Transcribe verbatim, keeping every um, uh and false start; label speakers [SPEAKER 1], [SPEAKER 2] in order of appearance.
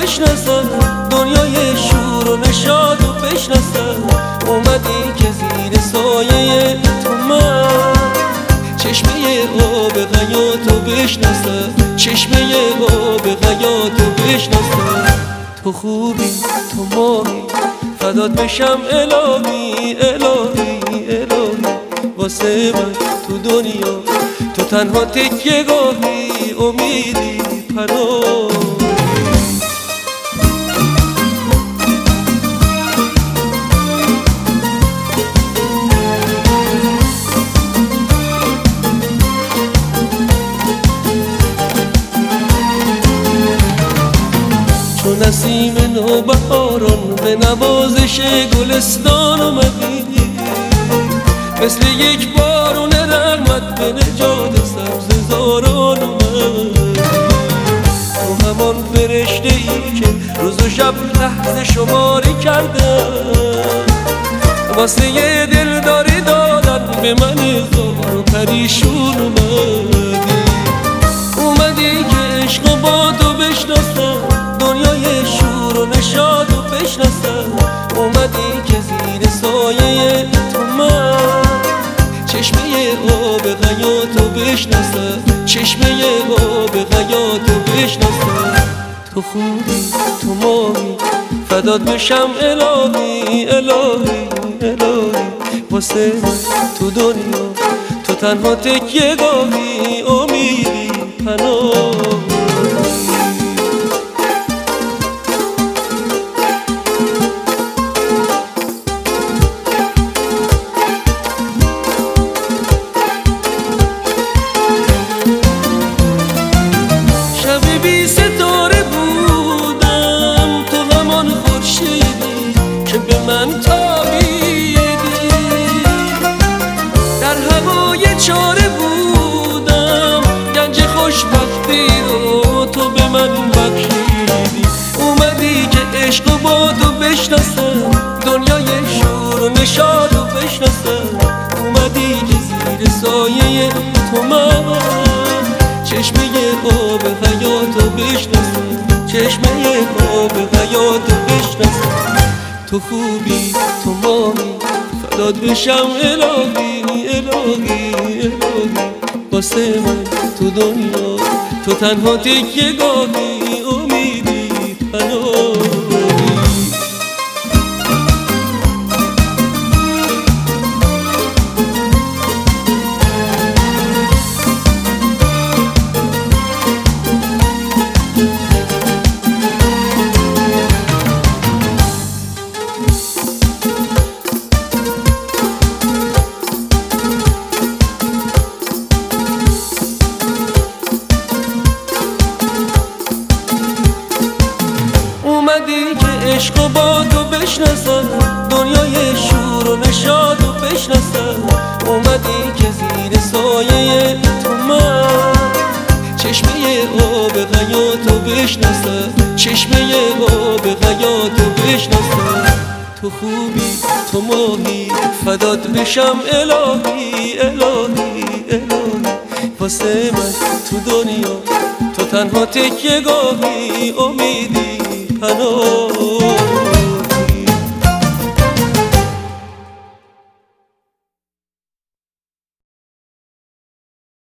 [SPEAKER 1] بشناسم، دنیای شور و نشاد و بشناسم. اومدی که زیر سایه تو من چشمه آب حیاتو بشناسم، چشمه آب حیاتو بشناسم. تو خوبی تو ماهی فدات بشم الهی الهی الهی. واسه من تو دنیا تو تنها تکیه گاهی، امیدی پناهی. چون نسیم نوبهاران به نوازش گلستان اومدی، مثل یک بارون رحمت به نجات سبززاران اومدی. تو همان فرشته ای که روز و شب لحظه شماری کردن، واسه یه دلداری دادن به من زار و پریشون اومدی. اومدی که عشق و با تو بشناسم، دنیای شور و نشاد و بشناسم. اومدی که زیر سایه تو من چشمه آب حیاتو بشناسم، چشمه آب حیاتو بشناسم. تو خوبی تو ماهی فدات بشم الهی الهی الهی. واسه من تو دنیا تو تنها تکیه گاهی، امیدی پناهی. شب بی ستاره بودم، تو همان خورشیدی که به من تابیدی. در هوای چاره بودم، گنج خوشبختی رو تو به من بخشیدی. اومدی که عشق و با تو بشناسم، دنیای شور و نشاد و بشناسم. اومدی که زیر سایه تو من چشمه آب حیاتو بشناسم، چشمه آب حیاتو بشناسم. تو خوبی تو ماهی فدات بشم الهی الهی الهی. واسه من تو دنیا تو تنها تکیه گاهی، امیدی پناهی. اومدی که عشق و با تو بشناسم، دنیای شور و نشاد و بشناسم. اومدی که زیر سایه تو من چشمه آب حیاتو بشناسم، چشمه آب حیاتو بشناسم. تو خوبی تو ماهی فدات بشم الهی الهی الهی. واسه من تو دنیا تو تنها تکیه گاهی، امیدی پناهی.